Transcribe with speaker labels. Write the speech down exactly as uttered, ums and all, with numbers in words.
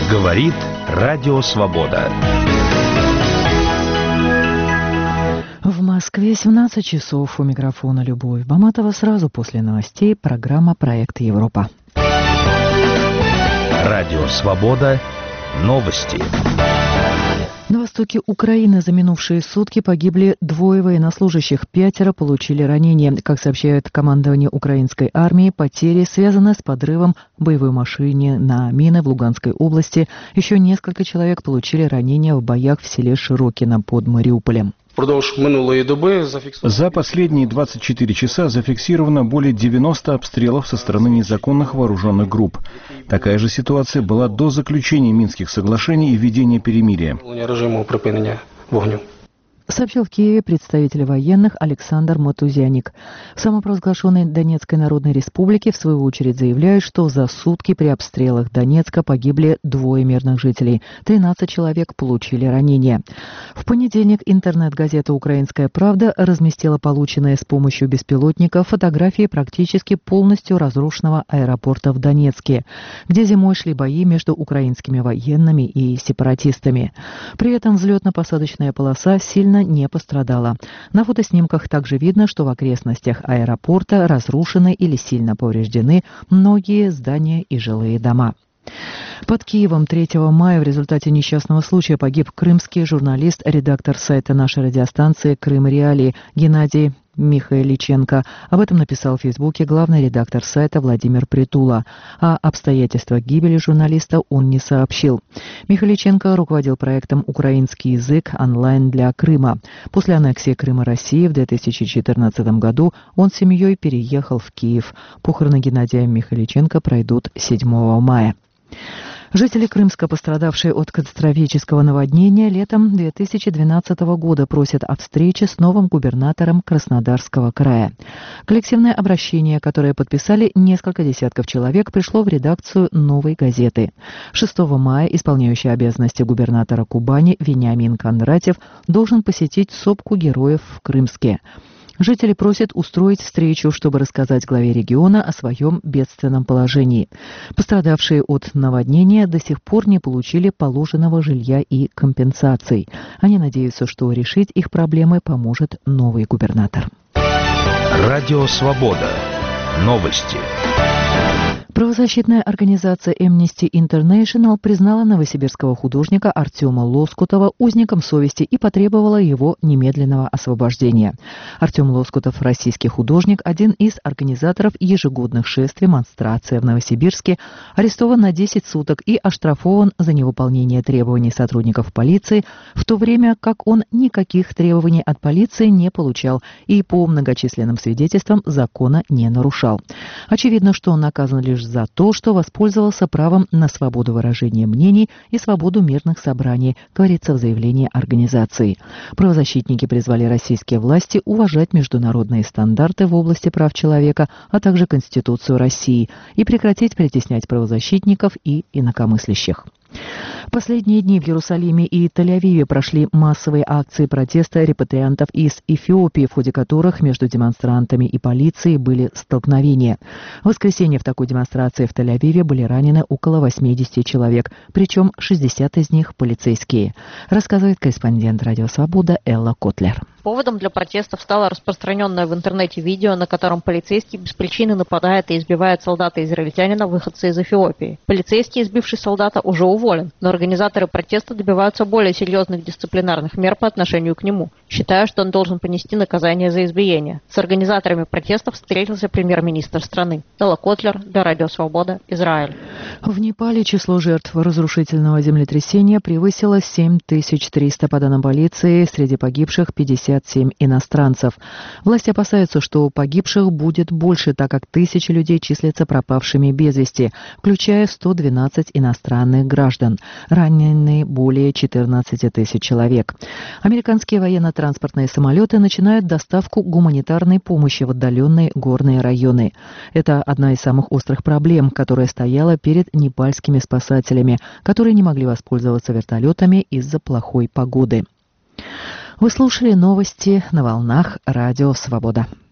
Speaker 1: Говорит Радио Свобода.
Speaker 2: В Москве семнадцать часов. У микрофона Любовь Баматова. Сразу после новостей программа «Проект Европа».
Speaker 1: Радио Свобода. Новости.
Speaker 2: На востоке Украины за минувшие сутки погибли двое военнослужащих, пятеро получили ранения. Как сообщает командование украинской армии, потери связаны с подрывом боевой машины на мины в Луганской области. Еще несколько человек получили ранения в боях в селе Широкино под Мариуполем.
Speaker 3: За последние двадцать четыре часа зафиксировано более девяноста обстрелов со стороны незаконных вооруженных групп. Такая же ситуация была до заключения Минских соглашений и введения перемирия.
Speaker 2: Сообщил в Киеве представитель военных Александр Матузяник. В самопровозглашенной Донецкой Народной Республике в свою очередь заявляют, что за сутки при обстрелах Донецка погибли двое мирных жителей. тринадцать человек получили ранения. В понедельник интернет-газета «Украинская правда» разместила полученные с помощью беспилотников фотографии практически полностью разрушенного аэропорта в Донецке, где зимой шли бои между украинскими военными и сепаратистами. При этом взлетно-посадочная полоса сильно не пострадала. На фотоснимках также видно, что в окрестностях аэропорта разрушены или сильно повреждены многие здания и жилые дома. Под Киевом третьего мая в результате несчастного случая погиб крымский журналист, редактор сайта нашей радиостанции «Крым Реалии» Геннадий Михайличенко. Об этом написал в Фейсбуке главный редактор сайта Владимир Притула. О обстоятельствах гибели журналиста он не сообщил. Михайличенко руководил проектом «Украинский язык онлайн для Крыма». После аннексии Крыма России в две тысячи четырнадцатом году он с семьей переехал в Киев. Похороны Геннадия Михайличенко пройдут седьмого мая. Жители Крымска, пострадавшие от катастрофического наводнения, летом две тысячи двенадцатого года просят о встрече с новым губернатором Краснодарского края. Коллективное обращение, которое подписали несколько десятков человек, пришло в редакцию «Новой газеты». шестого мая исполняющий обязанности губернатора Кубани Вениамин Кондратьев должен посетить сопку героев в Крымске. Жители просят устроить встречу, чтобы рассказать главе региона о своем бедственном положении. Пострадавшие от наводнения до сих пор не получили положенного жилья и компенсаций. Они надеются, что решить их проблемы поможет новый губернатор.
Speaker 1: Радио Свобода. Новости.
Speaker 2: Правозащитная организация Amnesty International признала новосибирского художника Артема Лоскутова узником совести и потребовала его немедленного освобождения. Артем Лоскутов – российский художник, один из организаторов ежегодных шествий «Монстрация» в Новосибирске, арестован на десять суток и оштрафован за невыполнение требований сотрудников полиции, в то время как он никаких требований от полиции не получал и по многочисленным свидетельствам закона не нарушал. Очевидно, что он наказан лишь за то, что воспользовался правом на свободу выражения мнений и свободу мирных собраний, говорится в заявлении организации. Правозащитники призвали российские власти уважать международные стандарты в области прав человека, а также Конституцию России и прекратить притеснять правозащитников и инакомыслящих. В последние дни в Иерусалиме и Тель-Авиве прошли массовые акции протеста репатриантов из Эфиопии, в ходе которых между демонстрантами и полицией были столкновения. В воскресенье в такой демонстрации в Тель-Авиве были ранены около восьмидесяти человек, причем шестьдесят из них полицейские, рассказывает корреспондент «Радио Свобода» Элла Котлер.
Speaker 4: Поводом для протестов стало распространенное в интернете видео, на котором полицейский без причины нападает и избивает солдата-израильтянина, выходца из Эфиопии. Полицейский, избивший солдата, уже уволен, но организаторы протеста добиваются более серьезных дисциплинарных мер по отношению к нему, считая, что он должен понести наказание за избиение. С организаторами протестов встретился премьер-министр страны. Элла Котлер, для Радио Свобода, Израиль.
Speaker 2: В Непале число жертв разрушительного землетрясения превысило семь тысяч триста. По данным полиции, среди погибших пятьдесят семь иностранцев. Власти опасаются, что погибших будет больше, так как тысячи людей числятся пропавшими без вести, включая сто двенадцать иностранных граждан. Ранены более четырнадцати тысяч человек. Американские военно-транспортные самолеты начинают доставку гуманитарной помощи в отдаленные горные районы. Это одна из самых острых проблем, которая стояла перед непальскими спасателями, которые не могли воспользоваться вертолетами из-за плохой погоды. Вы слушали новости на волнах Радио Свобода.